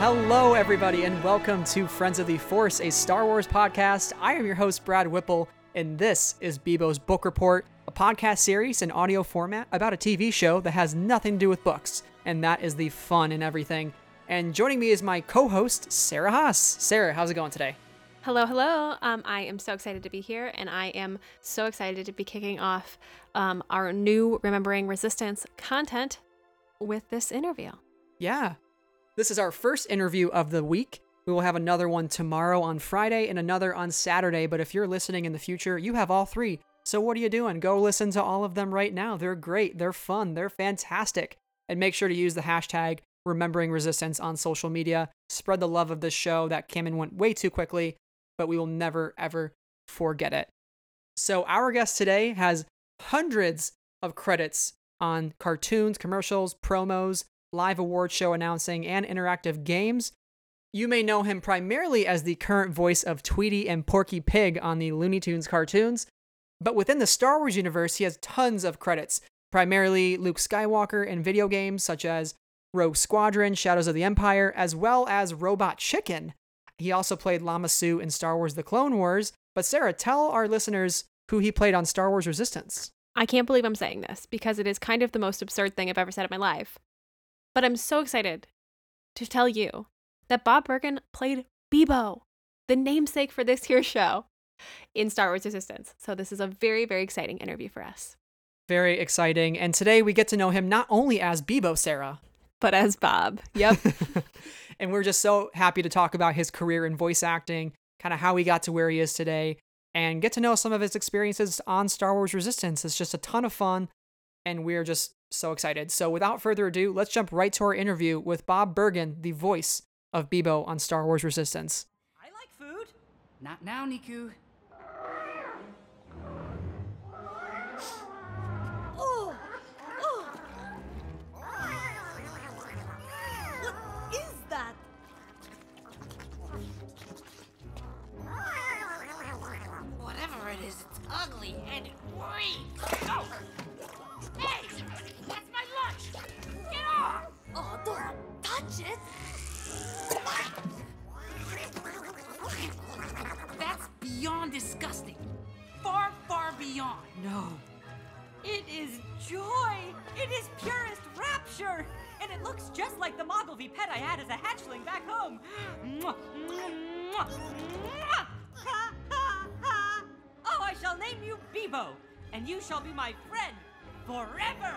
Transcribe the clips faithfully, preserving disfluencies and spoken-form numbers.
Hello, everybody, and welcome to Friends of the Force, a Star Wars podcast. I am your host, Brad Whipple, and this is Bebo's Book Report, a podcast series in audio format about a T V show that has nothing to do with books, and that is the fun in everything. And joining me is my co-host, Sarah Haas. Sarah, how's it going today? Hello, hello. Um, I am so excited to be here, and I am so excited to be kicking off um, our new Remembering Resistance content with this interview. Yeah. This is our first interview of the week. We will have another one tomorrow on Friday and another on Saturday, but if you're listening in the future, you have all three. So what are you doing? Go listen to all of them right now. They're great. They're fun. They're fantastic. And make sure to use the hashtag Remembering Resistance on social media. Spread the love of this show that came and went way too quickly, but we will never, ever forget it. So our guest today has hundreds of credits on cartoons, commercials, promos, live award show announcing, and interactive games. You may know him primarily as the current voice of Tweety and Porky Pig on the Looney Tunes cartoons, but within the Star Wars universe, he has tons of credits, primarily Luke Skywalker in video games such as Rogue Squadron, Shadows of the Empire, as well as Robot Chicken. He also played Lama Su in Star Wars The Clone Wars. But Sarah, tell our listeners who he played on Star Wars Resistance. I can't believe I'm saying this because it is kind of the most absurd thing I've ever said in my life. But I'm so excited to tell you that Bob Bergen played Bebo, the namesake for this here show, in Star Wars Resistance. So this is a very, very exciting interview for us. Very exciting. And today we get to know him not only as Bebo, Sarah, but as Bob. Yep. And we're just so happy to talk about his career in voice acting, kind of how he got to where he is today, and get to know some of his experiences on Star Wars Resistance. It's just a ton of fun, and we're just so excited. So without further ado, let's jump right to our interview with Bob Bergen, the voice of Bebo on Star Wars Resistance. I like food. Not now, Niku. Oh, oh. What is that? Whatever it is, it's ugly and it reeks. Oh! Hey! That's my lunch! Get off! Oh, don't touch it. That's beyond disgusting. Far, far beyond. No. It is joy. It is purest rapture. And it looks just like the Mogilvy pet I had as a hatchling back home. Mwah, mwah, mwah. Ha, ha, ha. Oh, I shall name you Bebo, and you shall be my friend forever.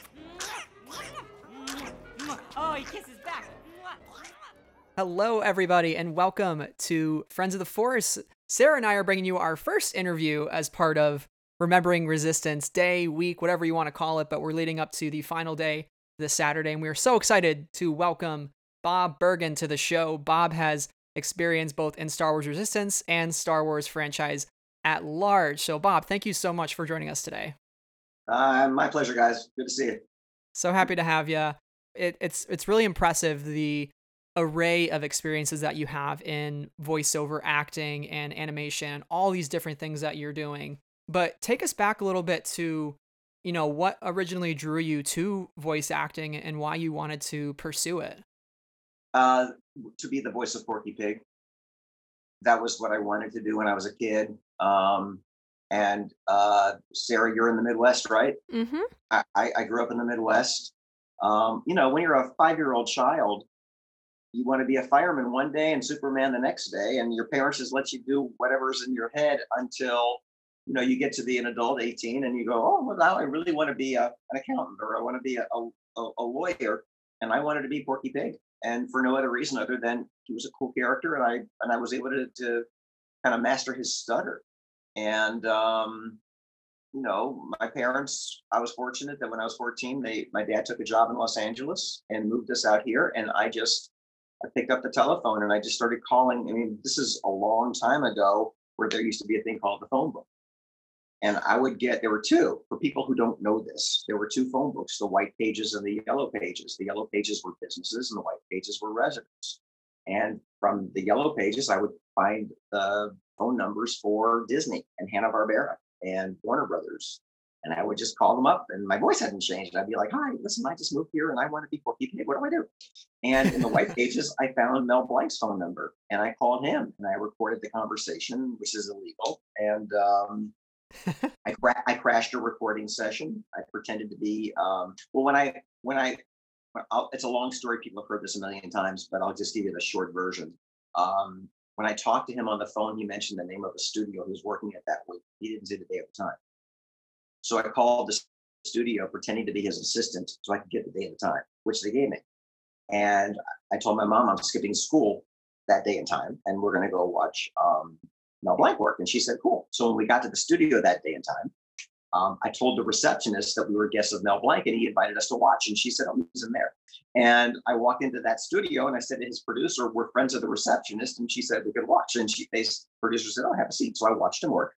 Oh, he kisses back. Hello, everybody, and welcome to Friends of the Force. Sarah and I are bringing you our first interview as part of Remembering Resistance Day, week, whatever you want to call it, but we're leading up to the final day this Saturday, and we are so excited to welcome Bob Bergen to the show. Bob has experience both in Star Wars Resistance and Star Wars franchise at large. So, Bob, thank you so much for joining us today. Uh, my pleasure, guys. Good to see you. So happy to have you. It, it's it's really impressive, the array of experiences that you have in voiceover acting and animation, all these different things that you're doing. But take us back a little bit to, you know, what originally drew you to voice acting and why you wanted to pursue it. Uh, to be the voice of Porky Pig. That was what I wanted to do when I was a kid. Um, and uh, Sarah, you're in the Midwest, right? Mm-hmm. I, I I grew up in the Midwest. Um, you know, when you're a five-year-old child, you want to be a fireman one day and Superman the next day, and your parents just let you do whatever's in your head until, you know, you get to be an adult, eighteen, and you go, oh, well, now I really want to be a, an accountant, or I want to be a, a, a lawyer, and I wanted to be Porky Pig, and for no other reason other than he was a cool character, and I and I was able to, to kind of master his stutter, and um, you know, my parents, I was fortunate that when I was fourteen, they my dad took a job in Los Angeles and moved us out here, and I just I picked up the telephone and I just started calling. I mean, this is a long time ago where there used to be a thing called the phone book. And I would get, there were two, for people who don't know this, there were two phone books, the white pages and the yellow pages. The yellow pages were businesses and the white pages were residents. And from the yellow pages, I would find the phone numbers for Disney and Hanna-Barbera and Warner Brothers And I would just call them up, and my voice hadn't changed. I'd be like, "Hi, listen, I just moved here and I want to be Porky Pig. What do I do?" And in the white pages, I found Mel Blanc's phone number, and I called him, and I recorded the conversation, which is illegal. And um, I, cra- I crashed a recording session. I pretended to be um, well when I when I I'll, it's a long story. People have heard this a million times, but I'll just give you the short version. Um, when I talked to him on the phone, he mentioned the name of a studio he was working at that week. He didn't say the day of the time. So I called the studio pretending to be his assistant so I could get the day and the time, which they gave me. And I told my mom I'm skipping school that day and time, and we're going to go watch um, Mel Blanc work. And she said, cool. So when we got to the studio that day and time, um, I told the receptionist that we were guests of Mel Blanc, and he invited us to watch. And she said, oh, he's in there. And I walked into that studio, and I said to his producer, we're friends of the receptionist. And she said, we could watch. And she, they, producer said, oh, have a seat. So I watched him work.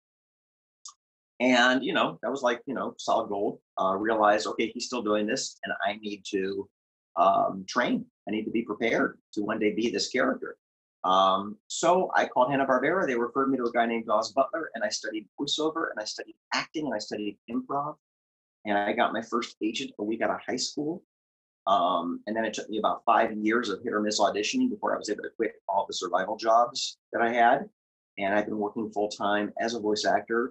And, you know, that was like, you know, solid gold. Uh, realized, okay, he's still doing this, and I need to um, train. I need to be prepared to one day be this character. Um, so I called Hanna-Barbera. They referred me to a guy named Daws Butler, and I studied voiceover, and I studied acting, and I studied improv. And I got my first agent a week out of high school. Um, and then it took me about five years of hit or miss auditioning before I was able to quit all the survival jobs that I had. And I've been working full time as a voice actor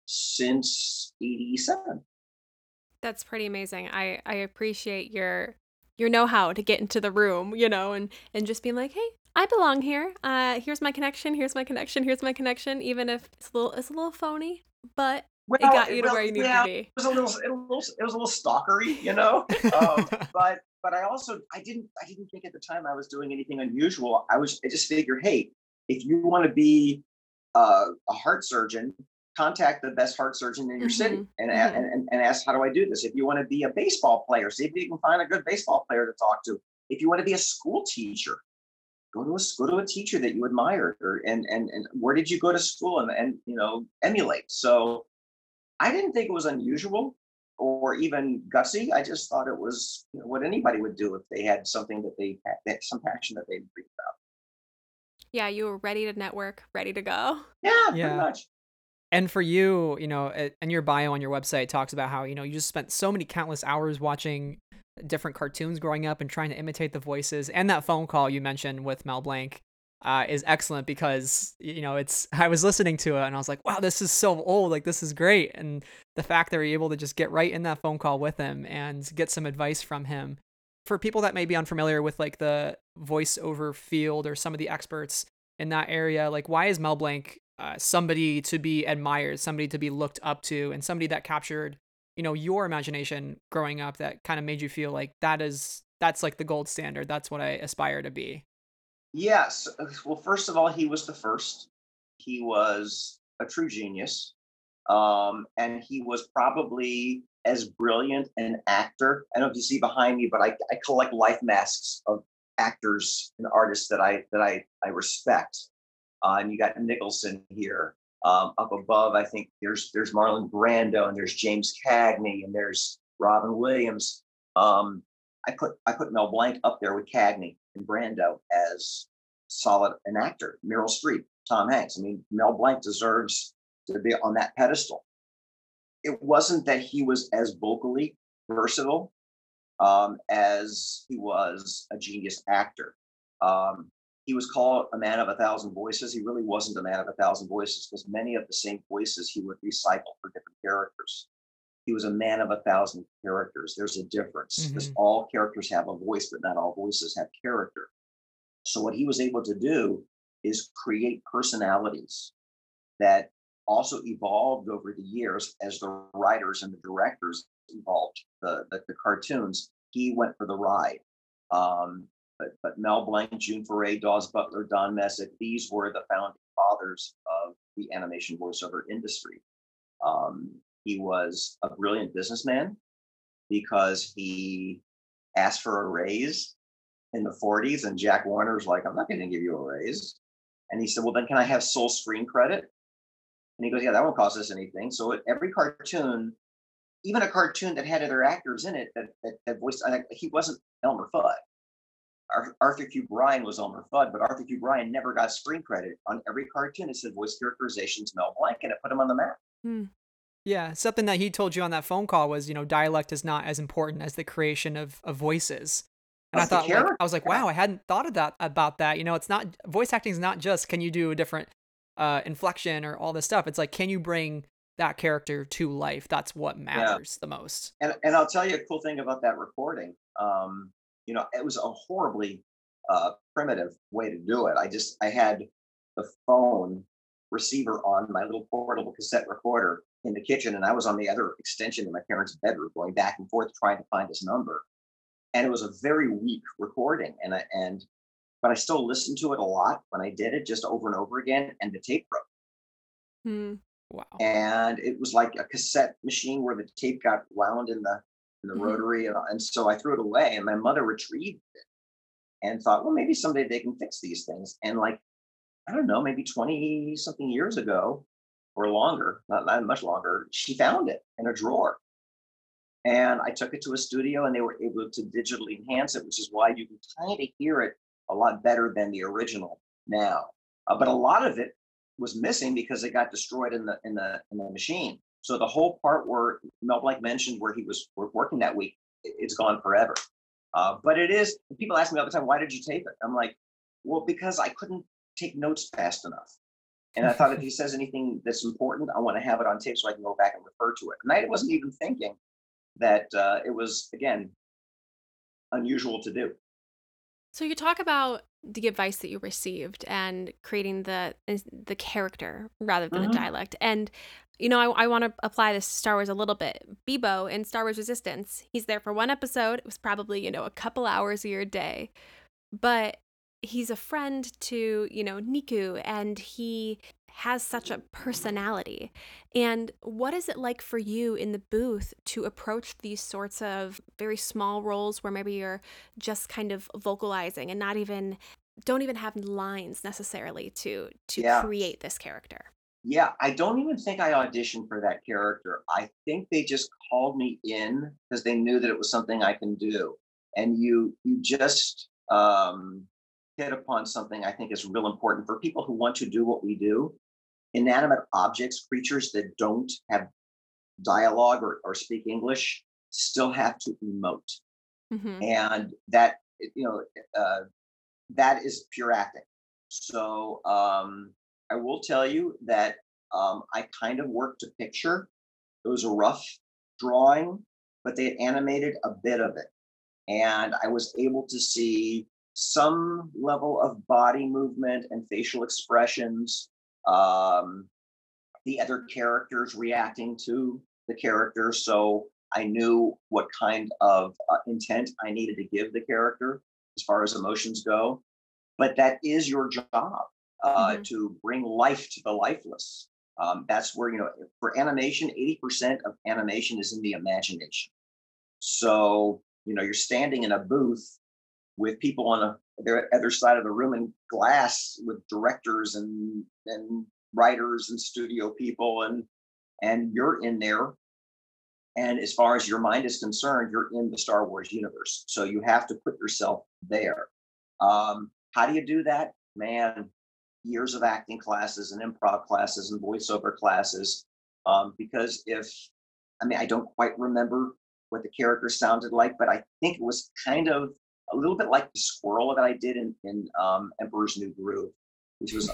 since eighty-seven. That's pretty amazing. I, I appreciate your your know-how to get into the room, you know, and, and just being like, hey, I belong here. Uh, here's my connection. Here's my connection. Here's my connection. Even if it's a little, it's a little phony, but Well, it got you to well, where you needed yeah, to be. It was a little, it was, it was a little stalkery, you know. um, but but I also I didn't I didn't think at the time I was doing anything unusual. I was I just figured, hey, if you want to be uh, a heart surgeon, contact the best heart surgeon in your Mhm, city and, mhm. and and ask, how do I do this? If you want to be a baseball player, see if you can find a good baseball player to talk to. If you want to be a school teacher, go to a go to a teacher that you admire, or and and and where did you go to school, and and you know emulate. So I didn't think it was unusual or even gutsy. I just thought it was, you know, what anybody would do if they had something that they had, some passion that they breathe about. Yeah, you were ready to network, ready to go. Yeah, pretty Yeah. much. And for you, you know, uh, and your bio on your website talks about how, you know, you just spent so many countless hours watching different cartoons growing up and trying to imitate the voices. And that phone call you mentioned with Mel Blanc uh, is excellent because, you know, it's, I was listening to it and I was like, wow, this is so old. Like, this is great. And the fact that you're able to just get right in that phone call with him and get some advice from him. For people that may be unfamiliar with like the voiceover field or some of the experts in that area, like, why is Mel Blanc uh, somebody to be admired, somebody to be looked up to, and somebody that captured, you know, your imagination growing up that kind of made you feel like that is, that's like the gold standard. That's what I aspire to be. Yes. Well, first of all, he was the first. He was a true genius. Um, and he was probably as brilliant an actor. I don't know if you see behind me, but I, I collect life masks of actors and artists that I that I, I respect. Uh, and you got Nicholson here. Um, up above, I think there's there's Marlon Brando, and there's James Cagney, and there's Robin Williams. Um, I put I put Mel Blanc up there with Cagney and Brando as solid an actor. Meryl Streep, Tom Hanks. I mean, Mel Blanc deserves to be on that pedestal. It wasn't that he was as vocally versatile um, as he was a genius actor. Um, he was called a man of a thousand voices. He really wasn't a man of a thousand voices because many of the same voices he would recycle for different characters. He was a man of a thousand characters. There's a difference because Mhm. all characters have a voice, but not all voices have character. So what he was able to do is create personalities that also evolved over the years as the writers and the directors evolved the, the, the cartoons. He went for the ride. Um, but, but Mel Blanc, June Foray, Daws Butler, Don Messick, these were the founding fathers of the animation voiceover industry. Um, he was a brilliant businessman because he asked for a raise in the forties, and Jack Warner's like, I'm not going to give you a raise. And he said, well, then can I have sole screen credit? And he goes, yeah, that won't cost us anything. So every cartoon, even a cartoon that had other actors in it that that, that voiced, like, he wasn't Elmer Fudd. Ar- Arthur Q. Bryan was Elmer Fudd, but Arthur Q. Bryan never got screen credit on every cartoon. It said voice characterizations Mel Blanc, and it put him on the map. Hmm. Yeah, something that he told you on that phone call was, you know, dialect is not as important as the creation of, of voices. And I Of the thought, like, character. I was like, wow, I hadn't thought of that about that. You know, it's not voice acting is not just can you do a different uh, inflection or all this stuff. It's like, can you bring that character to life? That's what Yeah. matters the most. And and I'll tell you a cool thing about that recording. Um, you know, it was a horribly uh, primitive way to do it. I just I had the phone receiver on my little portable cassette recorder in the kitchen, and I was on the other extension in my parents' bedroom, going back and forth trying to find his number. And it was a very weak recording, and I and but I still listened to it a lot when I did it, just over and over again, and the tape broke. Hmm. Wow. And it was like a cassette machine where the tape got wound in the in the Mhm. rotary, and, and so I threw it away. And my mother retrieved it and thought, well, maybe someday they can fix these things. And like I don't know, maybe twenty something years ago or longer, not, not much longer, she found it in a drawer. And I took it to a studio, and they were able to digitally enhance it, which is why you can kind of hear it a lot better than the original now. Uh, but a lot of it was missing because it got destroyed in the in the in the machine. So the whole part where Mel Blanc mentioned where he was wor- working that week, i- it's gone forever. Uh, but it is. People ask me all the time, "Why did you tape it?" I'm like, "Well, because I couldn't take notes fast enough." And I thought if he says anything that's important, I want to have it on tape so I can go back and refer to it. And I wasn't even thinking that uh, it was again unusual to do. So you talk about the advice that you received and creating the is- the character rather than the Mhm. dialect. And you know, I, I want to apply this to Star Wars a little bit. Bebo in Star Wars Resistance, he's there for one episode. It was probably, you know, a couple hours of your day. But he's a friend to, you know, Niku, and he has such a personality. And what is it like for you in the booth to approach these sorts of very small roles where maybe you're just kind of vocalizing and not even don't even have lines necessarily to to Yeah. create this character? Yeah, I don't even think I auditioned for that character. I think they just called me in because they knew that it was something I can do. And you you just um, hit upon something I think is real important for people who want to do what we do. Inanimate objects, creatures that don't have dialogue or, or speak English, still have to emote. Mm-hmm. And that, you know, uh, that is pure acting. So um, I will tell you that um, I kind of worked a picture. It was a rough drawing, but they had animated a bit of it. And I was able to see some level of body movement and facial expressions, um, the other characters reacting to the character. So I knew what kind of uh, intent I needed to give the character as far as emotions go. But that is your job uh, Mm-hmm. to bring life to the lifeless. Um, that's where, you know, for animation, eighty percent of animation is in the imagination. So, you know, you're standing in a booth with people on the the other side of the room in glass with directors and and writers and studio people, and and you're in there. And as far as your mind is concerned, you're in the Star Wars universe. So you have to put yourself there. Um, how do you do that? Man, years of acting classes and improv classes and voiceover classes. Um, because if, I mean, I don't quite remember what the character sounded like, but I think it was kind of a little bit like the squirrel that I did in, in um, Emperor's New Groove, which was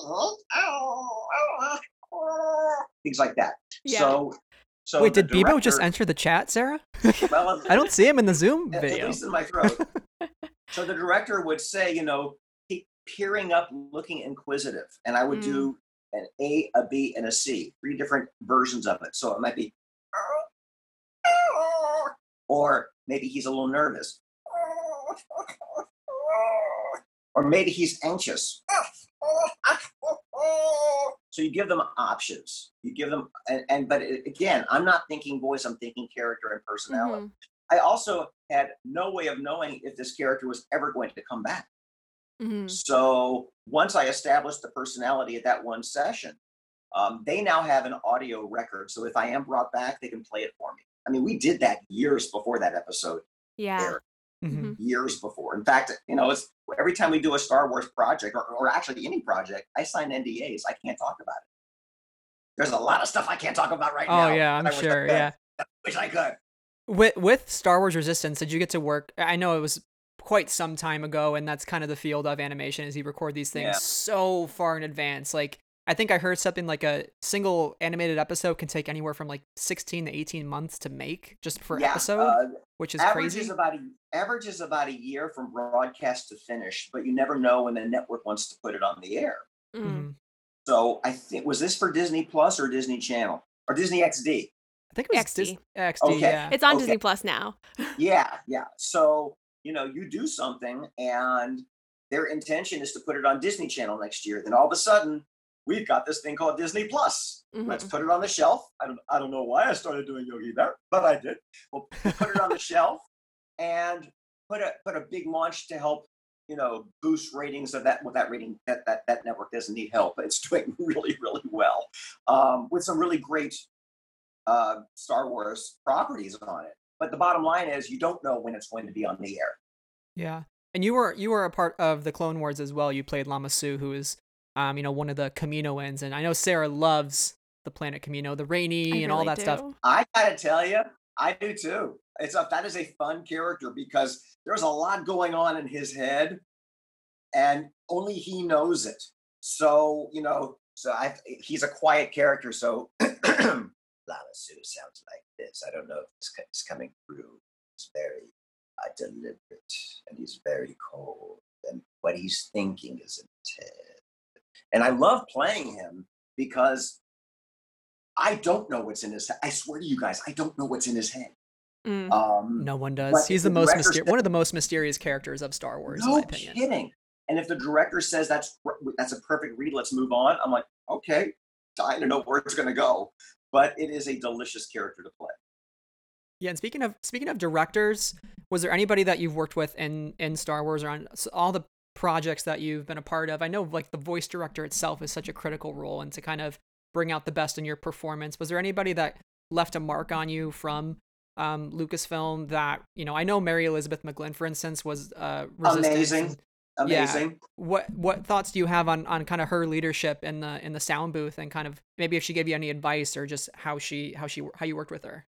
things like that. Yeah. So, so Wait, the did Bebo just director- enter the chat, Sarah? Well, I don't see him in the Zoom at, at video. least in my throat. So the director would say, you know, keep peering up, looking inquisitive, and I would Mm. do an A, a B, and a C, three different versions of it. So it might be, or maybe he's a little nervous, or maybe he's anxious. So you give them options. You give them, and, and but it- again, I'm not thinking voice. I'm thinking character and personality. Mhm. I also had no way of knowing if this character was ever going to come back. Mhm. So once I established the personality at that one session, um, they now have an audio record. So if I am brought back, they can play it for me. I mean, we did that years before that episode Yeah. aired, Mhm. years before. In fact, you know, it's every time we do a Star Wars project, or, or actually any project, I sign N D As. I can't talk about it. there's a lot of stuff I can't talk about right Oh now. yeah, that I'm I wish I sure. could. Yeah. I wish I could. With with Star Wars Resistance, did you get to work? I know it was quite some time ago, and that's kind of the field of animation, is you record these things Yeah. so far in advance. Like, I think I heard something like a single animated episode can take anywhere from like sixteen to eighteen months to make just per Yeah, episode, uh, which is average crazy. is about a average is about a year from broadcast to finish, but you never know when the network wants to put it on the air. Mm. Mhm. So I think, was this for Disney Plus or Disney Channel or Disney X D? I think it was X D. Dis- X D. Okay. Yeah. It's on Okay. Disney Plus now. Yeah, yeah. So, you know, you do something and their intention is to put it on Disney Channel next year. Then all of a sudden, we've got this thing called Disney Plus. Mhm. Let's put it on the shelf. I don't I don't know why I started doing Yogi Bear, but I did. We'll put it on the shelf and put a put a big launch to help, you know, boost ratings of that. With that rating, that that that network doesn't need help, but it's doing really, really well. Um, with some really great uh, Star Wars properties on it. But the bottom line is, you don't know when it's going to be on the air. Yeah. And you were you were a part of the Clone Wars as well. You played Lama Su, who is, um, you know, one of the Kaminoans, and I know Sarah loves the planet Kamino, the rainy, I and all really that stuff. do. I gotta tell you, I do too. It's a that is a fun character because there's a lot going on in his head, and only he knows it. So you know, so I he's a quiet character. So Lama Su sounds like this. I don't know if it's, it's coming through. It's very uh, deliberate, and he's very cold, and what he's thinking is intense. And I love playing him because I don't know what's in his head. I swear to you guys, I don't know what's in his head. Mm. Um, No one does. but He's if the the most director myster- said- one of the most mysterious characters of Star Wars, in no my opinion. kidding. And if the director says that's that's a perfect read, let's move on. I'm like, okay, dying to know where it's going to go. But it is a delicious character to play. Yeah, and speaking of speaking of directors, was there anybody that you've worked with in in Star Wars or on s- all the projects that you've been a part of? I know like the voice director itself is such a critical role, and to kind of bring out the best in your performance. Was there anybody that left a mark on you from um, Lucasfilm that, you know, I know Mary Elizabeth McGlynn, for instance, was uh, Resistance Amazing. and- Amazing. What what thoughts do you have on, on kind of her leadership in the in the sound booth, and kind of maybe if she gave you any advice or just how she how she how you worked with her?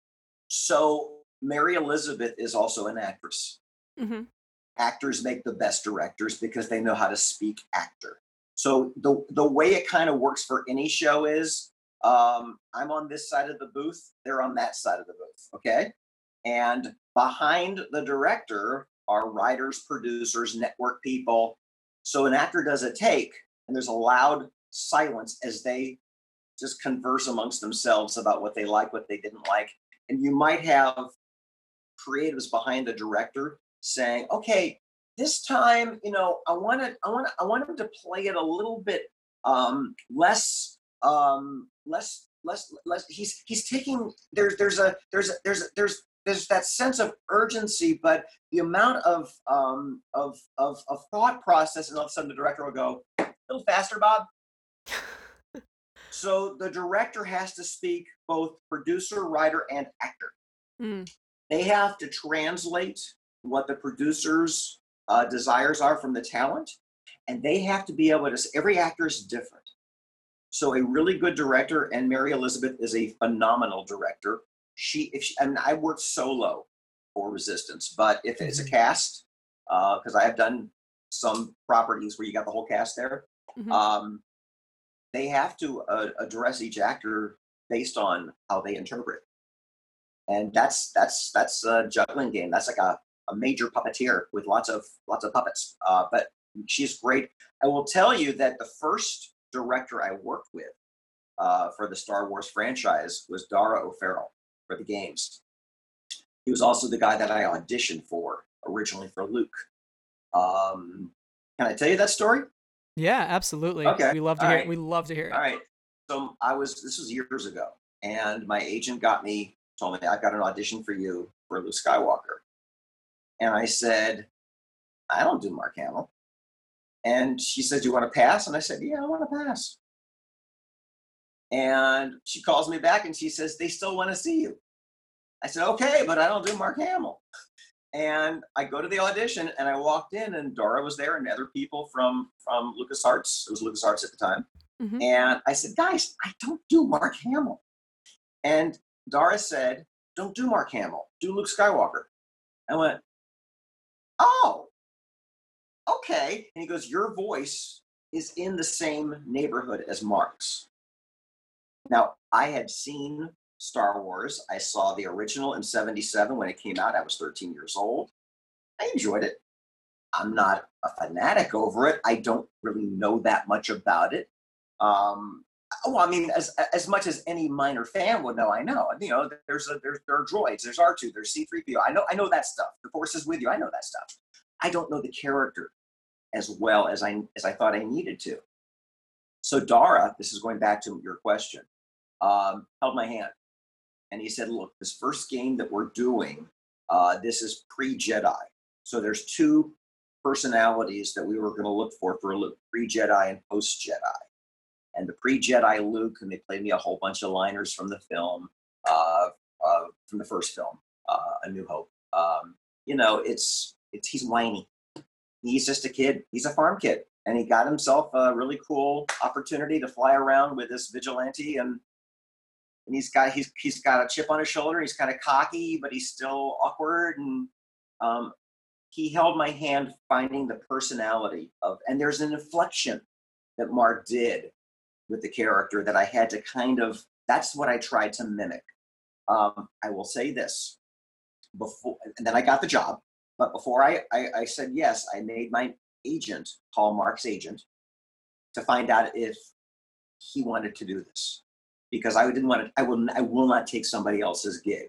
So Mary Elizabeth is also an actress. hmm Actors make the best directors because they know how to speak actor. So the the way it kind of works for any show is, um, I'm on this side of the booth, they're on that side of the booth, okay? And behind the director are writers, producers, network people. So an actor does a take, and there's a loud silence as they just converse amongst themselves about what they like, what they didn't like. And you might have creatives behind the director saying, okay, this time, you know, I want to, I want to, I want him to play it a little bit um, less, um, less, less, less. He's he's taking there's there's a there's a, there's a, there's there's that sense of urgency, but the amount of um of of of thought process, and all of a sudden the director will go a little faster, Bob. So the director has to speak both producer, writer, and actor. Mm. They have to translate what the producer's uh, desires are from the talent, and they have to be able to. Every actor is different. So a really good director, and Mary Elizabeth is a phenomenal director. She, if she, I mean, I worked solo for Resistance, but if it's a Mhm. cast, because uh, I have done some properties where you got the whole cast there, Mhm. um, they have to uh, address each actor based on how they interpret. And that's that's that's a juggling game. That's like a, a major puppeteer with lots of lots of puppets. Uh, but she's great. I will tell you that the first director I worked with uh, for the Star Wars franchise was Dara O'Farrell for the games. He was also the guy that I auditioned for originally for Luke. Um, can I tell you that story? Yeah, absolutely. Okay, We love to all hear right. we love to hear it. All right. So I was, this was years ago, and my agent got me, told me, I've got an audition for you for Luke Skywalker. And I said, I don't do Mark Hamill. And she said, do you want to pass? And I said, yeah, I want to pass. And she calls me back and she says, they still want to see you. I said, okay, but I don't do Mark Hamill. And I go to the audition, and I walked in, and Dora was there, and other people from from LucasArts. It was LucasArts at the time. Mhm. And I said, guys, I don't do Mark Hamill. And Dara said, don't do Mark Hamill, do Luke Skywalker. I went, oh, okay. And he goes, your voice is in the same neighborhood as Mark's. Now, I had seen Star Wars. I saw the original in seventy-seven when it came out. I was thirteen years old. I enjoyed it. I'm not a fanatic over it. I don't really know that much about it. Um, well, I mean, as as much as any minor fan would know, I know. You know, there's a there's there are droids, there's R two, there's C three P O. I know I know that stuff. The Force is with you. I know that stuff. I don't know the character as well as I as I thought I needed to. So Dara, this is going back to your question, um, held my hand, and he said, "Look, this first game that we're doing, uh, this is pre-Jedi. So there's two personalities that we were going to look for for Luke, pre-Jedi and post-Jedi. And the pre-Jedi Luke, and they played me a whole bunch of liners from the film, uh, uh, from the first film, uh, A New Hope. Um, you know, it's it's he's whiny. He's just a kid. He's a farm kid, and he got himself a really cool opportunity to fly around with this vigilante, and and he's got he's he's got a chip on his shoulder. He's kind of cocky, but he's still awkward, and um, he held my hand, finding the personality of, and there's an inflection that Mark did with the character that I had to kind of, that's what I tried to mimic. Um, I will say this, before, and then I got the job, but before I, I, I said yes, I made my agent call Mark's agent to find out if he wanted to do this, because I didn't want to, I will, I will not take somebody else's gig.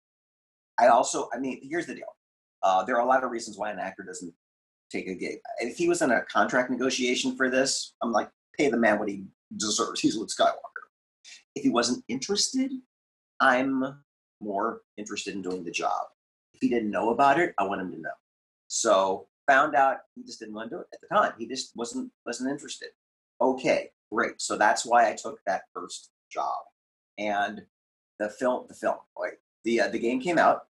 I also, I mean, here's the deal. Uh, there are a lot of reasons why an actor doesn't take a gig. If he was in a contract negotiation for this, I'm like, pay the man what he deserves. He's Luke Skywalker. If he wasn't interested, I'm more interested in doing the job. If he didn't know about it, I want him to know. So found out he just didn't want to do it at the time. He just wasn't wasn't interested. Okay, great. So that's why I took that first job. And the film, the film, wait, the uh, the game came out.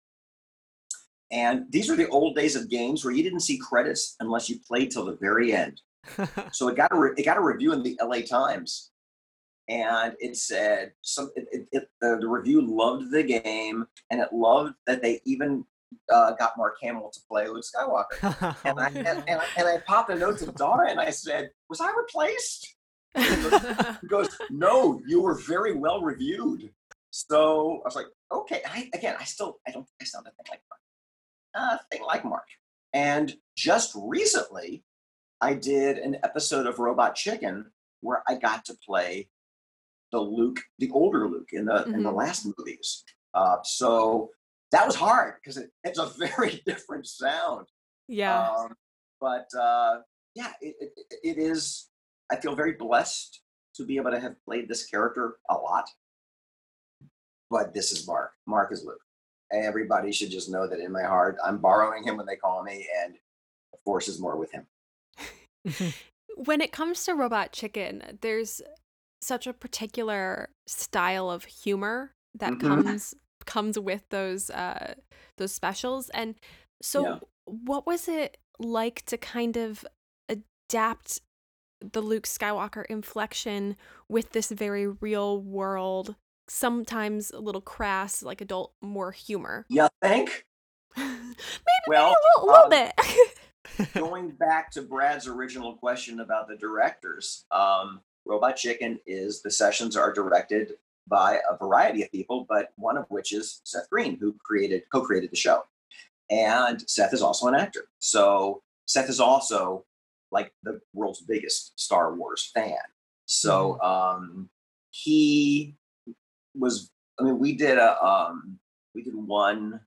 And these were the old days of games where you didn't see credits unless you played till the very end. So it got a re- it got a review in the L A Times, and it said some it, it, it, the, the review loved the game, and it loved that they even uh, got Mark Hamill to play Luke Skywalker. and, I, and, and, I, and I popped a note to Dara, and I said, "Was I replaced?" He goes, "No, you were very well reviewed." So I was like, "Okay." I, again, I still I don't I sound a thing like Mark, uh, thing like Mark. And just recently, I did an episode of Robot Chicken where I got to play the Luke, the older Luke in the mm-hmm. in the last movies. Uh, so that was hard because it, it's a very different sound. Yeah. Um, but uh, yeah, it, it, it is. I feel very blessed to be able to have played this character a lot. But this is Mark. Mark is Luke. Everybody should just know that in my heart, I'm borrowing him when they call me, and the Force is more with him. When it comes to Robot Chicken, there's such a particular style of humor that mm-hmm. comes comes with those uh, those specials. And so yeah. What was it like to kind of adapt the Luke Skywalker inflection with this very real world, sometimes a little crass, like adult, more humor? You think? maybe, well, maybe a little, um, little bit. Going back to Brad's original question about the directors, um, Robot Chicken is, the sessions are directed by a variety of people, but one of which is Seth Green, who created, co-created the show. And Seth is also an actor. So Seth is also like the world's biggest Star Wars fan. So um, he was, I mean, we did a, um, we did one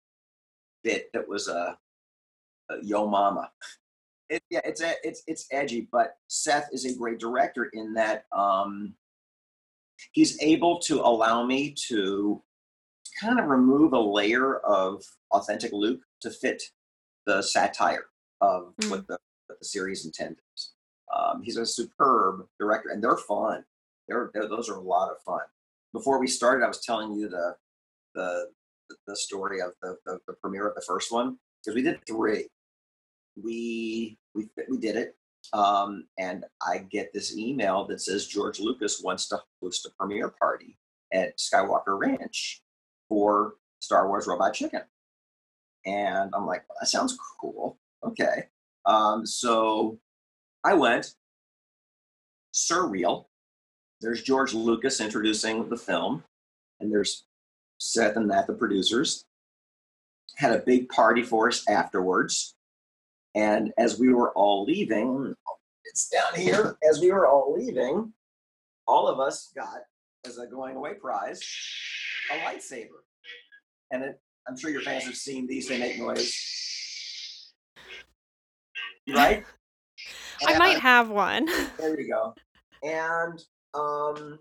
bit that was a, Uh, Yo Mama. It, yeah, it's a, it's it's edgy, but Seth is a great director in that um, he's able to allow me to kind of remove a layer of authentic Luke to fit the satire of mm. what, the, what the series intended. Um, he's a superb director, and they're fun. They're, they're those are a lot of fun. Before we started, I was telling you the the the story of the the, the premiere of the first one, because we did three. We we we did it, Um, and I get this email that says George Lucas wants to host a premiere party at Skywalker Ranch for Star Wars Robot Chicken. And I'm like, well, that sounds cool. Okay. Um, so I went, surreal. There's George Lucas introducing the film, and there's Seth and Matt, the producers. Had a big party for us afterwards. And as we were all leaving, it's down here, as we were all leaving, all of us got, as a going away prize, a lightsaber. And it, I'm sure your fans have seen these, they make noise. Right? I And, might uh, have one. There you go. And um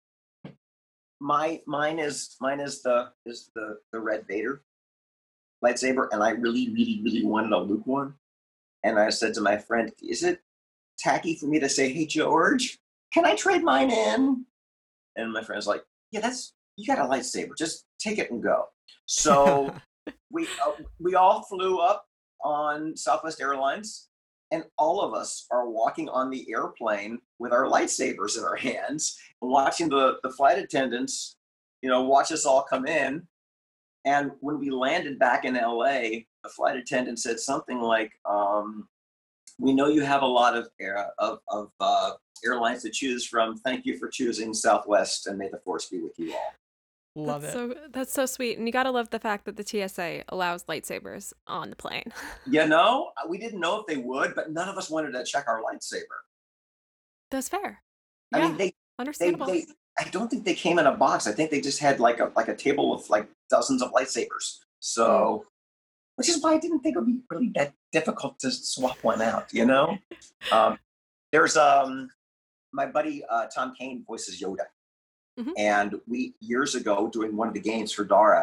my mine is mine is the is the the red Vader lightsaber, and I really, really, really wanted a Luke one. And I said to my friend, is it tacky for me to say, hey George, can I trade mine in? And my friend's like, yeah, that's, you got a lightsaber, just take it and go. So we uh, we all flew up on Southwest Airlines, and all of us are walking on the airplane with our lightsabers in our hands and watching the, the flight attendants, you know, watch us all come in. And when we landed back in L A, the flight attendant said something like, um, we know you have a lot of air, of, of uh, airlines to choose from. Thank you for choosing Southwest, and may the force be with you all. Love that's it. So that's so sweet, and you gotta love the fact that the T S A allows lightsabers on the plane. You know, we didn't know if they would, but none of us wanted to check our lightsaber. That's fair. I Yeah, mean, they, they, understandable. they, I don't think they came in a box. I think they just had like a like a table with like dozens of lightsabers. So, which is why I didn't think it would be really that difficult to swap one out. You know, um, there's um my buddy uh, Tom Kane voices Yoda, Mhm. and we years ago doing one of the games for Dara,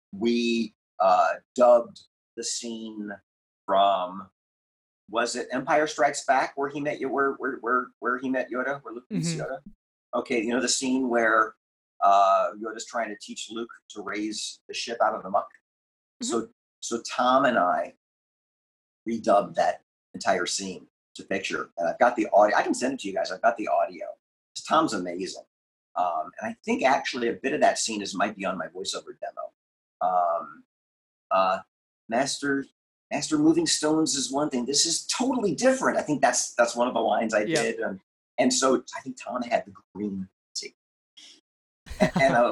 we uh, dubbed the scene from, was it Empire Strikes Back where he met you where where where where he met Yoda, where Luke meets Mhm. Yoda? Okay, you know the scene where uh, Yoda's trying to teach Luke to raise the ship out of the muck. So so Tom and I redubbed that entire scene to picture, and I've got the audio. I can send it to you guys. I've got the audio. Tom's amazing, um, and I think actually a bit of that scene is might be on my voiceover demo. Um, uh, Master Master Moving Stones is one thing. This is totally different. I think that's that's one of the lines I Yeah. did, and and so I think Tom had the green tape, and, and uh,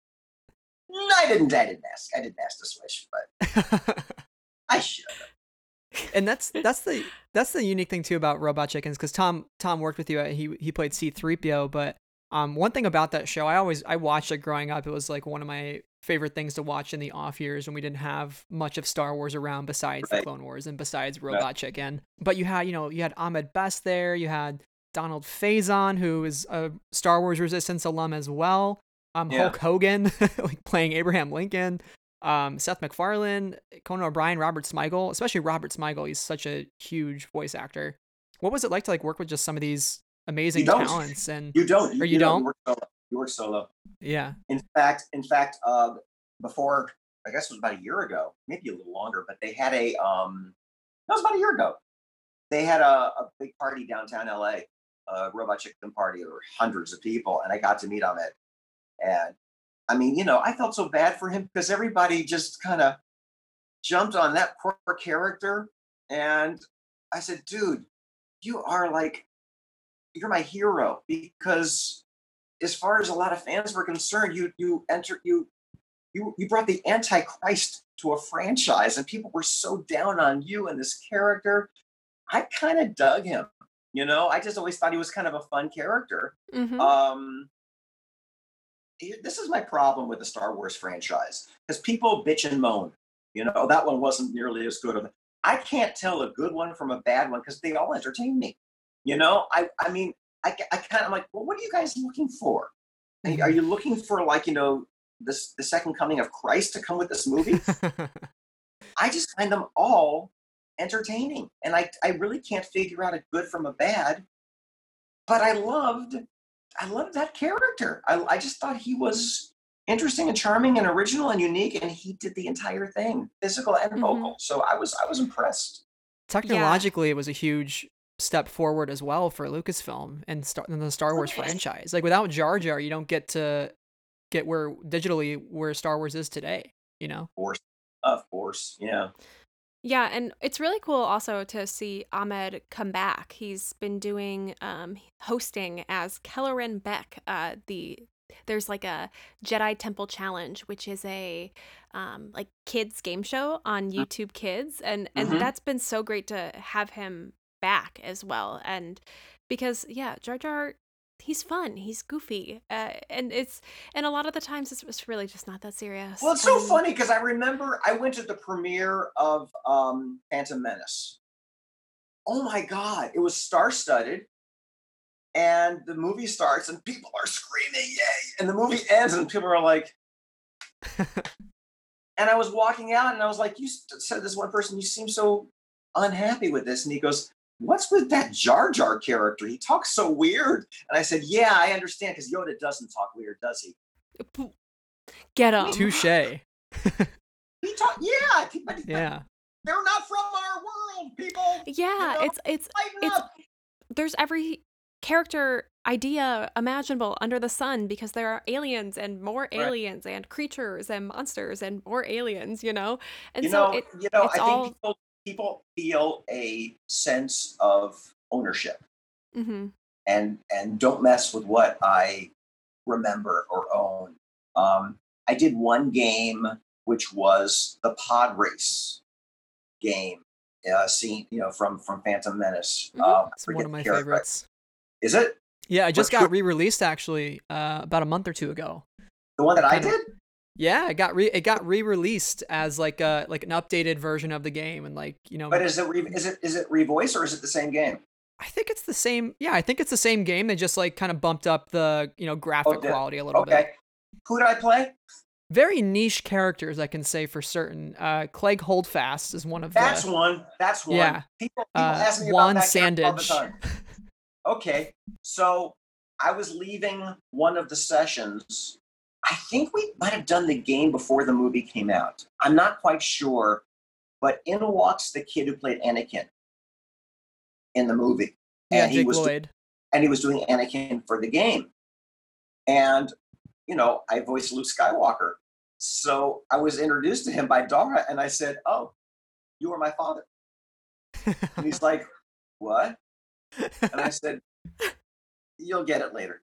I didn't. I didn't ask. I didn't ask to switch, but I should. And that's that's the that's the unique thing too about Robot Chickens, because Tom Tom worked with you. uh, He he played C three P O, but um one thing about that show, I always I watched it growing up. It was like one of my favorite things to watch in the off years when we didn't have much of Star Wars around besides the Right. Clone Wars and besides Robot Chicken. But you had you know you had Ahmed Best there. You had Donald Faison, who is a Star Wars Resistance alum as well. Um, Yeah. Hulk Hogan, like playing Abraham Lincoln. Um, Seth MacFarlane, Conan O'Brien, Robert Smigel, especially Robert Smigel. He's such a huge voice actor. What was it like to like work with just some of these amazing You don't. talents? And You don't. Or you don't? You work solo. You work solo. yeah, In fact, in fact, uh, before I guess it was about a year ago, maybe a little longer, but they had a um, that was about a year ago. They had a, a big party downtown L A, a Robot Chicken party. There were hundreds of people, and I got to meet Ahmed. And I mean, you know, I felt so bad for him because everybody just kind of jumped on that poor character, and I said, dude, you are like, you're my hero, because as far as a lot of fans were concerned, you you enter you you you brought the Antichrist to a franchise, and people were so down on you and this character. I kind of dug him, you know. I just always thought he was kind of a fun character. Mhm. Um, here- this is my problem with the Star Wars franchise, because people bitch and moan. You know, that one wasn't nearly as good. I can't tell a good one from a bad one because they all entertain me. You know, I I mean, I, I kind of like, well, what are you guys looking for? Are you- Are you looking for like, you know, this the second coming of Christ to come with this movie? I just find them all entertaining, and I I really can't figure out a good from a bad. But I loved I loved that character. I I just thought he was interesting and charming and original and unique, and he did the entire thing, physical and Mhm. vocal. So I was I was impressed. technologically, it was a huge step forward as well for Lucasfilm and Star- and the Star Wars Okay. franchise. Like without Jar Jar, you don't get to get where digitally where Star Wars is today. You know? Of course, of course, yeah. Yeah, and it's really cool also to see Ahmed come back. He's been doing um hosting as Kelleran Beck. Uh the there's like a Jedi Temple Challenge, which is a um like kids game show on YouTube Kids, and and Mhm. that's been so great to have him back as well. And because yeah, Jar Jar, he's fun, he's goofy, uh, and it's and a lot of the times it's, it's really just not that serious. Well, it's so And- funny because I remember I went to the premiere of um, Phantom Menace. Oh my God, it was star-studded. And the movie starts and people are screaming, yay! And the movie ends and people are like, and I was walking out and I was like, you s- said this one person, you seem so unhappy with this. And he goes, what's with that Jar Jar character? He talks so weird. And I said, yeah, I understand because Yoda doesn't talk weird, does he? Get him. Touche. He talk, yeah, he- but- but Yeah. they're not from our world, people. Yeah, You know, it's it's Lighten it's- up. there's every character idea imaginable under the sun because there are aliens and more Right. aliens and creatures and monsters and more aliens, you know? And You so know, it you know, it's I think all people people feel a sense of ownership mhm. and and don't mess with what I remember or own. Um, I did one game which was the pod race game, uh, scene, you know, from from Phantom Menace. Mhm. Um, I It's one forget of the my character. favorites. Is it Yeah, it just What got tr- re-released actually uh, about a month or two ago. the one that I Kinda- did? Yeah, it got re it got re-released as like a like an updated version of the game, and like you know, But is it re- is it is it revoice or is it the same game? I think it's the same. Yeah, I think it's the same game. They just like kind of bumped up the you know graphic did- quality a little bit. Okay. Who did I play? Very niche characters, I can say for certain. Uh, Clegg Holdfast is one of That's the. one. That's one. Yeah. People, people Uh, ask me Juan about that character all the Sandage. time. Okay, so I was leaving one of the sessions. I think we might have done the game before the movie came out. I'm not quite sure, but in walks the kid who played Anakin in the movie, Yeah, and he Jake was do- Lloyd. and he was doing Anakin for the game. And you know, I voiced Luke Skywalker, so I was introduced to him by Dara, and I said, "Oh, you are my father." And he's like, "What?" And I said, "You'll get it later."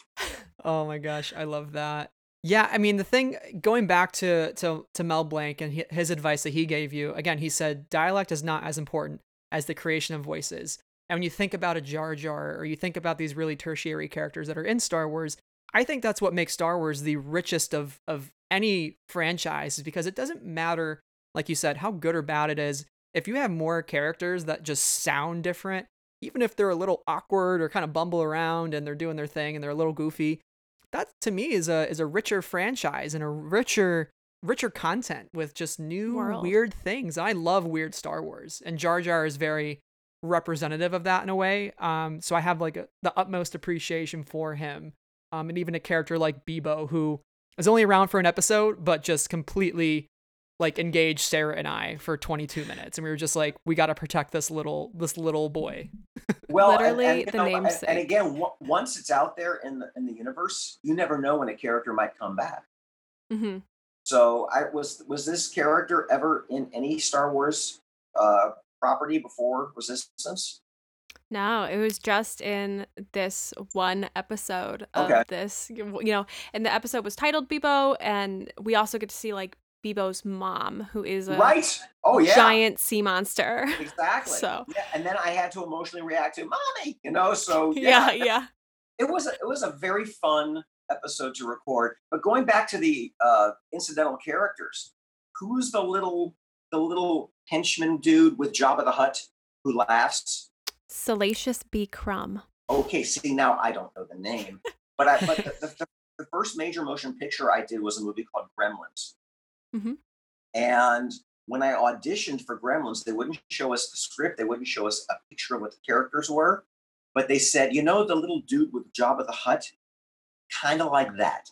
Oh my gosh, I love that. Yeah, I mean the thing going back to to to Mel Blanc and hi- his advice that he gave you. Again, he said dialect is not as important as the creation of voices. And when you think about a Jar Jar or you think about these really tertiary characters that are in Star Wars, I think that's what makes Star Wars the richest of of any franchise, is because it doesn't matter, like you said, how good or bad it is. If you have more characters that just sound different, even if they're a little awkward or kind of bumble around and they're doing their thing and they're a little goofy, that to me is a is a richer franchise and a richer richer content with just new World. weird things. And I love weird Star Wars, and Jar Jar is very representative of that in a way. Um, so I have like a, the utmost appreciation for him. Um, and even a character like Bebo, who is only around for an episode, but just completely like engaged Sarah and I for twenty-two minutes, and we were just like, we got to protect this little this little boy. Well, and- Literally and, you the know, and- And, namesake. again, w- once it's out there in the in the universe, you never know when a character might come back. hmm So, I was was this character ever in any Star Wars uh, property before Resistance? No, it was just in this one episode of Okay. this, you know, and the episode was titled Bebo, and we also get to see like Bebo's mom, who is a Right. Oh yeah. giant sea monster. Exactly. So- yeah, and then I had to emotionally react to "Mommy," you know. So yeah, yeah, yeah. it was a, it was a very fun episode to record. But going back to the uh, incidental characters, who's the little the little henchman dude with Jabba the Hutt who laughs? Salacious B. Crumb. Okay, see now I don't know the name, but I but the, the, the, the first major motion picture I did was a movie called Gremlins, Mhm. and when I auditioned for Gremlins, they wouldn't show us the script, they wouldn't show us a picture of what the characters were, but they said, you know, the little dude with Jabba the Hutt, kind of like that.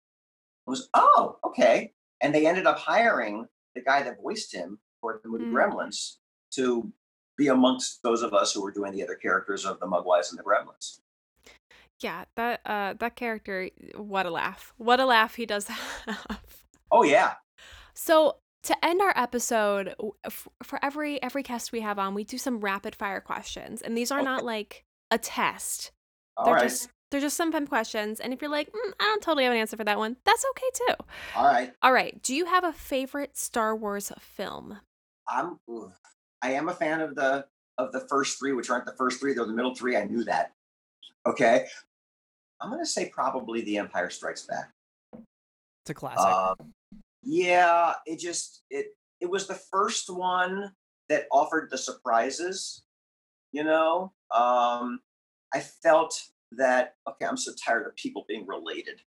It was oh okay, and they ended up hiring the guy that voiced him for the movie Mm. Gremlins to be amongst those of us who were doing the other characters of the Mugwise and the Gremlins. Yeah, that uh that character, what a laugh. What a laugh he does have. Oh yeah. So to end our episode, w- f- for every every guest we have on, we do some rapid fire questions, and these are Okay. not like a test. All they're right. just they're just some fun questions, and if you're like, mm, I don't totally have an answer for that one, that's okay too. All right. All right, do you have a favorite Star Wars film? I'm ugh. I am a fan of the of the first three, which aren't the first three, they're the middle three. I knew that. Okay. I'm gonna say probably The Empire Strikes Back. It's a classic. Um, yeah, it just it it was the first one that offered the surprises. You know, um, I felt that okay. I'm so tired of people being related.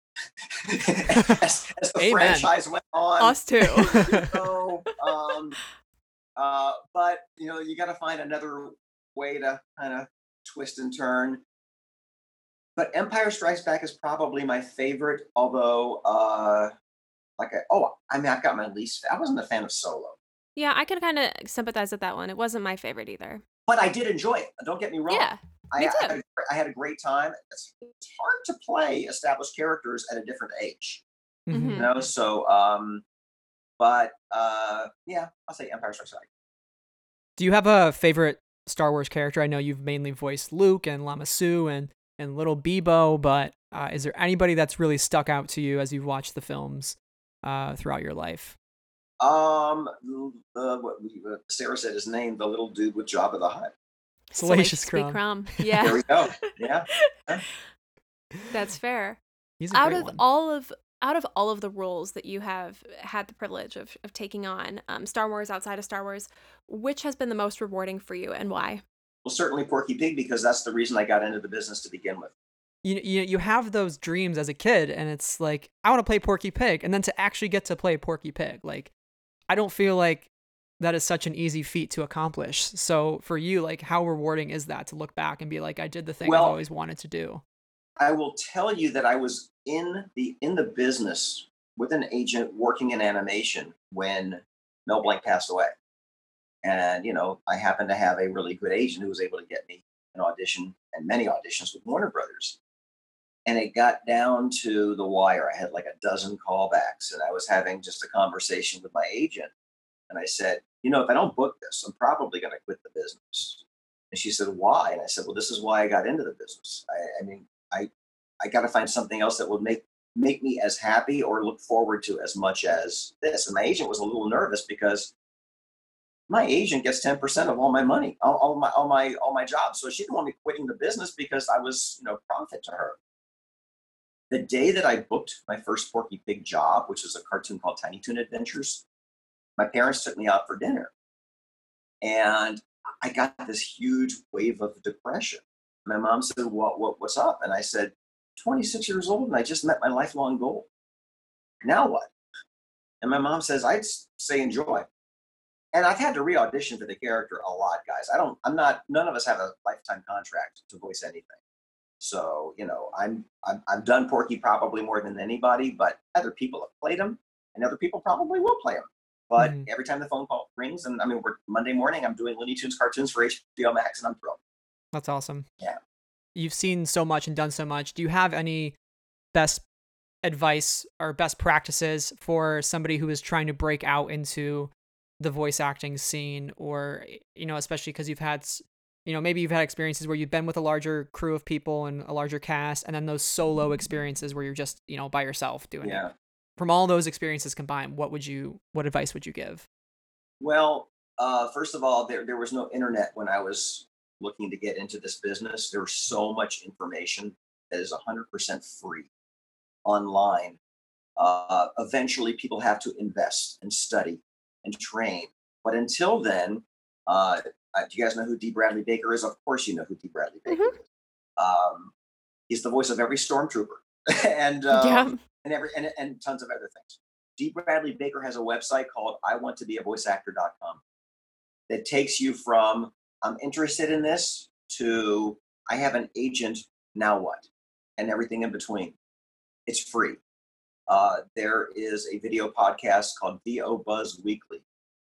as, as the Amen. franchise went on, Us too. you know, um, uh, but you know, you got to find another way to kind of twist and turn. But Empire Strikes Back is probably my favorite, although, uh, like, I, oh, I mean, I've got my least. I wasn't a fan of Solo, Yeah, I can kind of sympathize with that one. It wasn't my favorite either. but I did enjoy it. Don't get me wrong. Yeah, I, me I, too. had a, I had a great time. It's, it's hard to play established characters at a different age, Mhm. Mhm. you know. So, um, but uh, yeah, I'll say Empire Strikes Back. Do you have a favorite Star Wars character? I know you've mainly voiced Luke and Lama Su and, and Little Bebo, but uh, is there anybody that's really stuck out to you as you've watched the films uh, throughout your life? Um, uh, what uh, Sarah said his name, the little dude with Jabba the Hutt. Salacious Salacious B. Crumb. Crumb. There Yeah, we go. Yeah. that's fair. He's a Out great of one. all of out of all of the roles that you have had the privilege of, of taking on, um, Star Wars, outside of Star Wars, which has been the most rewarding for you and why? Well, certainly Porky Pig, because that's the reason I got into the business to begin with. you, you you have those dreams as a kid, and it's like, I want to play Porky Pig, and then to actually get to play Porky Pig, like, I don't feel like that is such an easy feat to accomplish. So for you, like, how rewarding is that to look back and be like, I did the thing Well- I've always wanted to do? I will tell you that I was in the in the business with an agent working in animation when Mel Blanc passed away. And, you know, I happened to have a really good agent who was able to get me an audition and many auditions with Warner Brothers. And it got down to the wire. I had like a dozen callbacks, and I was having just a conversation with my agent. And I said, you know, if I don't book this, I'm probably going to quit the business. And she said, why? And I said, well, this is why I got into the business. I, I mean, I, I got to find something else that will make make me as happy or look forward to as much as this. And my agent was a little nervous because my agent gets ten percent of all my money, all, all my all my all my jobs. So she didn't want me quitting the business because I was, you know, profit to her. The day that I booked my first Porky Pig job, which is a cartoon called Tiny Toon Adventures, my parents took me out for dinner. And I got this huge wave of depression. My mom said, what, what, what's up? And I said, twenty-six years old and I just met my lifelong goal. Now what? And my mom says, I'd say enjoy. And I've had to re-audition for the character a lot, guys. I don't, I'm not, none of us have a lifetime contract to voice anything. So, you know, I'm, I'm, I've done Porky probably more than anybody, but other people have played him and other people probably will play him. But Mhm. every time the phone call rings, and I mean, we're Monday morning, I'm doing Looney Tunes cartoons for H B O Max, and I'm thrilled. That's awesome. Yeah. You've seen so much and done so much. Do you have any best advice or best practices for somebody who is trying to break out into the voice acting scene, or, you know, especially because you've had, s- you know, maybe you've had experiences where you've been with a larger crew of people and a larger cast, and then those solo experiences where you're just, you know, by yourself doing it. Yeah. From all those experiences combined, what would you, what advice would you give? Well, uh, first of all, there, there was no internet when I was looking to get into this business. There's so much information that is one hundred percent free online. Uh, eventually, people have to invest and study and train. But until then, uh, uh, do you guys know who D. Bradley Baker is? Of course, you know who D. Bradley Baker Mhm. is. Um, he's the voice of every stormtrooper and um, Yeah. and every and, and tons of other things. D. Bradley Baker has a website called I want to be a voice actor dot com that takes you from I'm interested in this to I have an agent, now what? And everything in between. It's free. Uh, there is a video podcast called V O Buzz Weekly,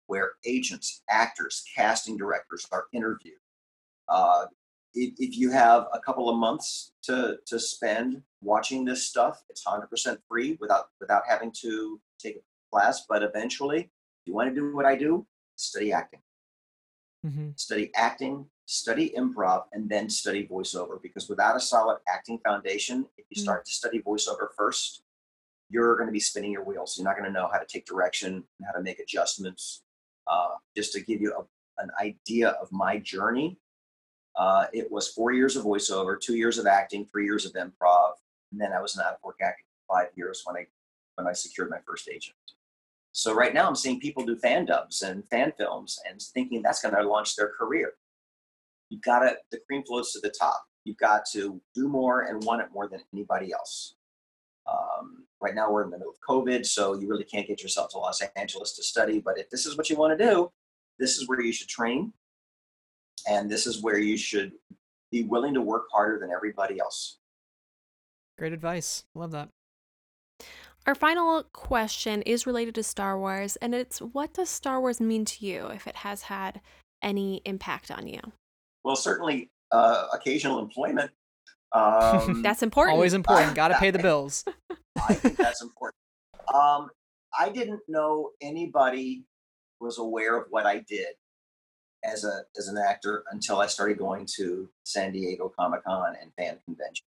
where agents, actors, casting directors are interviewed. Uh, if, if you have a couple of months to to spend watching this stuff, it's one hundred percent free without without having to take a class. But eventually, if you want to do what I do, study acting. Mm-hmm. Study acting, study improv, and then study voiceover. Because without a solid acting foundation, if you start to study voiceover first, you're going to be spinning your wheels. You're not going to know how to take direction and how to make adjustments. Uh, just to give you a, an idea of my journey, uh, it was four years of voiceover, two years of acting, three years of improv, and then I was an out-of-work actor for five years when I when I secured my first agent. So right now I'm seeing people do fan dubs and fan films and thinking that's going to launch their career. You've got to, the cream floats to the top. You've got to do more and want it more than anybody else. Um, right now we're in the middle of COVID, so you really can't get yourself to Los Angeles to study. But if this is what you want to do, this is where you should train. And this is where you should be willing to work harder than everybody else. Great advice. Love that. Our final question is related to Star Wars, and it's, what does Star Wars mean to you, if it has had any impact on you? Well, certainly uh, occasional employment. Um, That's important. Always important. Got to pay the bills. I think that's important. Um, I didn't know anybody was aware of what I did as a as an actor until I started going to San Diego Comic-Con and fan conventions.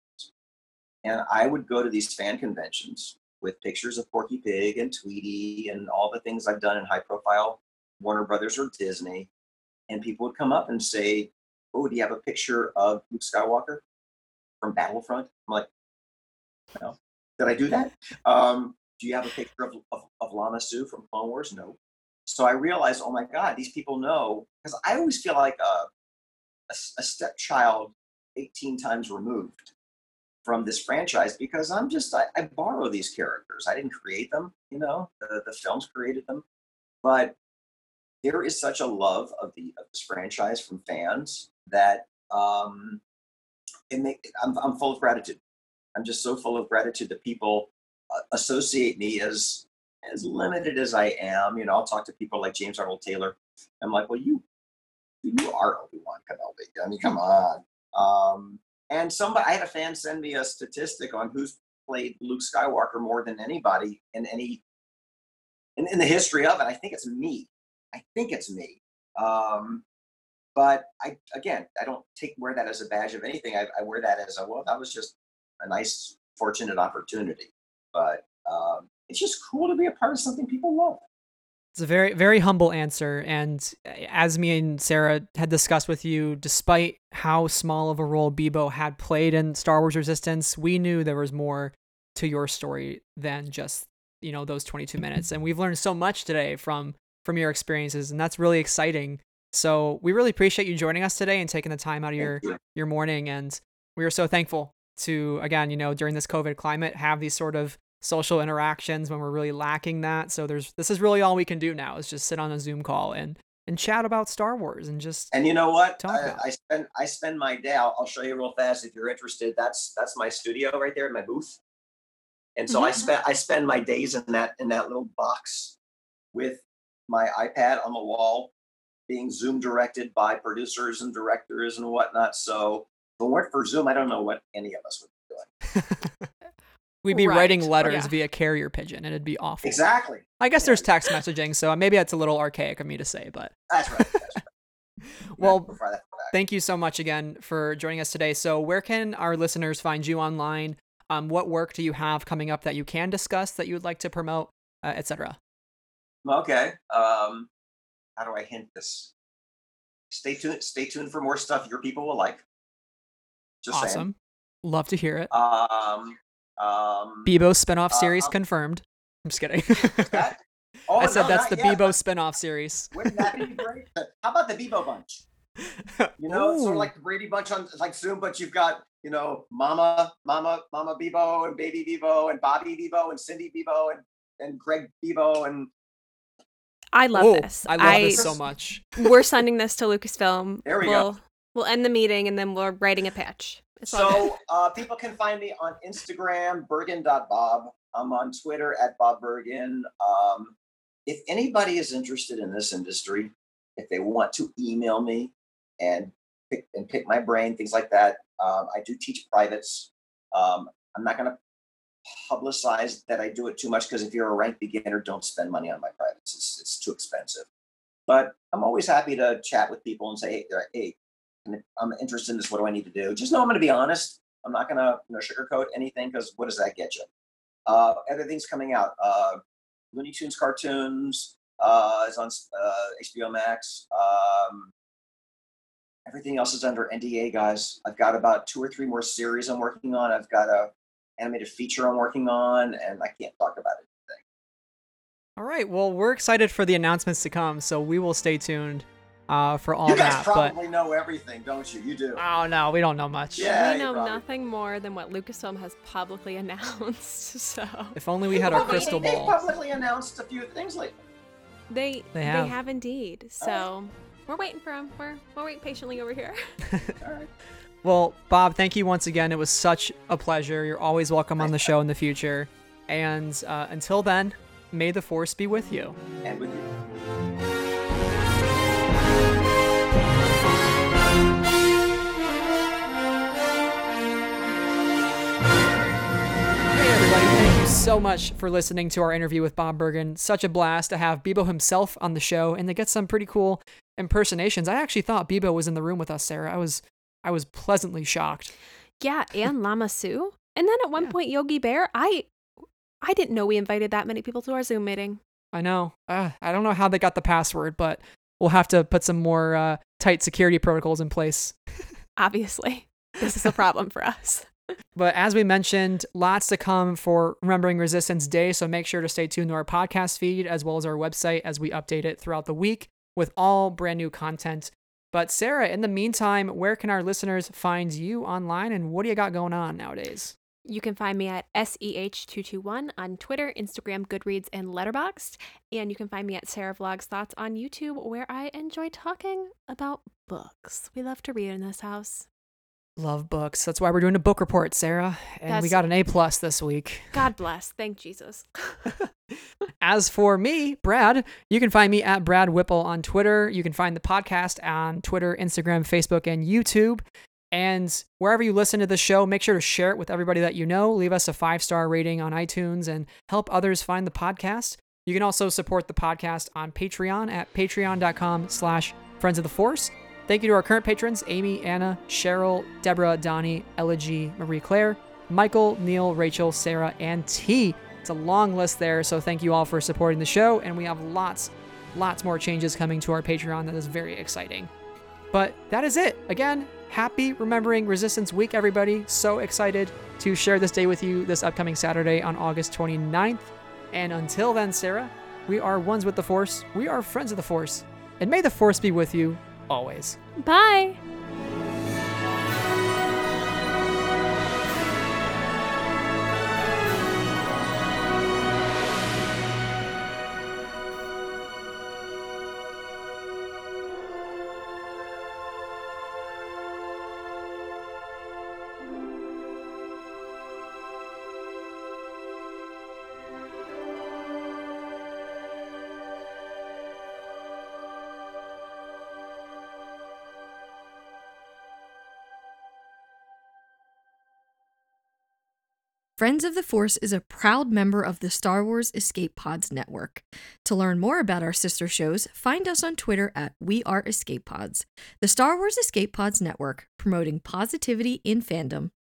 And I would go to these fan conventions with pictures of Porky Pig and Tweety and all the things I've done in high-profile Warner Brothers or Disney. And people would come up and say, "Oh, do you have a picture of Luke Skywalker from Battlefront?" I'm like, "No." Did I do that? Um, do you have a picture of, of, of Lama Sue from Clone Wars? No. So I realized, oh my God, these people know, because I always feel like a, a, a stepchild eighteen times removed from this franchise, because I'm just, I, I borrow these characters. I didn't create them, you know, the, the films created them. But there is such a love of the of this franchise from fans that um, it make, I'm, I'm full of gratitude. I'm just so full of gratitude that people uh, associate me as as limited as I am. You know, I'll talk to people like James Arnold Taylor. I'm like, well, you you are Obi-Wan Kenobi. I mean, come on. Um, and somebody, I had a fan send me a statistic on who's played Luke Skywalker more than anybody in any in, in the history of it. I think it's me. I think it's me. Um, but I again, I don't take wear that as a badge of anything. I, I wear that as a, well, that was just a nice, fortunate opportunity. But um, it's just cool to be a part of something people love. It's a very, very humble answer. And as me and Sarah had discussed with you, despite how small of a role Bebo had played in Star Wars Resistance, we knew there was more to your story than just, you know, those twenty-two minutes. And we've learned so much today from, from your experiences, and that's really exciting. So we really appreciate you joining us today and taking the time out of your, your morning. And we are so thankful to, again, you know, during this COVID climate, have these sort of social interactions when we're really lacking that. So there's, this is really all we can do now, is just sit on a Zoom call and, and chat about Star Wars and just, and you know what, talk I, about it. I spend, I spend my day, I'll, I'll show you real fast if you're interested. That's, that's my studio right there in my booth. And so Mhm. I spend, I spend my days in that, in that little box with my iPad on the wall, being Zoom directed by producers and directors and whatnot. So if it weren't for Zoom, I don't know what any of us would be doing. We'd be Right, writing letters yeah. via carrier pigeon, and it'd be awful. Exactly. I guess there's text messaging, so maybe that's a little archaic of me to say, but That's right. That's right. well, Before that, back. thank you so much again for joining us today. So where can our listeners find you online? Um, what work do you have coming up that you can discuss that you would like to promote, uh, et cetera? Okay. Um, how do I hint this? Stay tuned. Stay tuned for more stuff your people will like. Just Awesome. Love to hear it. saying. Um, um, Bebo spinoff uh, series um, confirmed. I'm just kidding. that? Oh, I said no, that's not the yet, Bebo but spinoff series. Wouldn't that be great? How about the Bebo Bunch? You know, it's sort Ooh. of like the Brady Bunch on like Zoom, but you've got, you know, Mama, Mama, Mama Bebo and Baby Bebo and Bobby Bebo and Cindy Bebo and, and Greg Bebo and I love Ooh, this. I love this so much. We're sending this to Lucasfilm. There we we'll, go. We'll end the meeting, and then we're writing a pitch. It's all good. So uh, people can find me on Instagram, bergen dot bob. I'm on Twitter at Bob Bergen. Um, if anybody is interested in this industry, if they want to email me and pick and pick my brain, things like that, um, I do teach privates. Um, I'm not going to publicize that I do it too much because if you're a rank beginner, don't spend money on my privates. It's it's too expensive. But I'm always happy to chat with people and say, hey, hey, I'm interested in this. What do I need to do? Just know I'm going to be honest. I'm not going to you know, sugarcoat anything because what does that get you? Uh, everything's coming out. Uh, Looney Tunes cartoons uh, is on uh, H B O Max. Um, everything else is under N D A, guys. I've got about two or three more series I'm working on. I've got a animated feature I'm working on, and I can't talk about it. All right. Well, we're excited for the announcements to come, so we will stay tuned uh, for all you guys that. probably but... know everything, don't you? You do. Oh, no, we don't know much. Yeah, we know probably... nothing more than what Lucasfilm has publicly announced, so... If only we had our well, crystal they, ball. They've publicly announced a few things lately. They, they, have. they have indeed, so we're waiting for them. We're, we're waiting patiently over here. All right. Well, Bob, thank you once again. It was such a pleasure. You're always welcome on the show in the future. And uh, until then, may the Force be with you. And with you. Hey, everybody. Thank you so much for listening to our interview with Bob Bergen. Such a blast to have Bebo himself on the show and to get some pretty cool impersonations. I actually thought Bebo was in the room with us, Sarah. I was I was pleasantly shocked. Yeah, and Lama Su. And then at one Yeah. point, Yogi Bear. I I didn't know we invited that many people to our Zoom meeting. I know. Uh, I don't know how they got the password, but we'll have to put some more uh, tight security protocols in place. Obviously, this is a problem for us. But as we mentioned, lots to come for Remembering Resistance Day, so make sure to stay tuned to our podcast feed as well as our website as we update it throughout the week with all brand new content. But Sarah, in the meantime, where can our listeners find you online and what do you got going on nowadays? You can find me at S E H two two one on Twitter, Instagram, Goodreads, and Letterboxd. And you can find me at Sarah Vlogs Thoughts on YouTube, where I enjoy talking about books. We love to read in this house. Love books. That's why we're doing a book report, Sarah. And That's- we got an A plus this week. God bless. Thank Jesus. As for me, Brad, you can find me at Brad Whipple on Twitter. You can find the podcast on Twitter, Instagram, Facebook, and YouTube. And wherever you listen to the show, make sure to share it with everybody that you know. Leave us a five-star rating on iTunes and help others find the podcast. You can also support the podcast on Patreon at patreon.com slash Friends of the Force. Thank you to our current patrons, Amy, Anna, Cheryl, Deborah, Donnie, Elegy, Marie Claire, Michael, Neil, Rachel, Sarah, and T. It's a long list there, so thank you all for supporting the show, and we have lots, lots more changes coming to our Patreon that is very exciting. But that is it. Again, happy Remembering Resistance Week, everybody. So excited to share this day with you this upcoming Saturday on August twenty-ninth. And until then, Sarah, we are ones with the Force. We are friends of the Force. And may the Force be with you always. Bye. Friends of the Force is a proud member of the Star Wars Escape Pods network. To learn more about our sister shows, find us on Twitter at We Are Escape Pods. The Star Wars Escape Pods network, promoting positivity in fandom.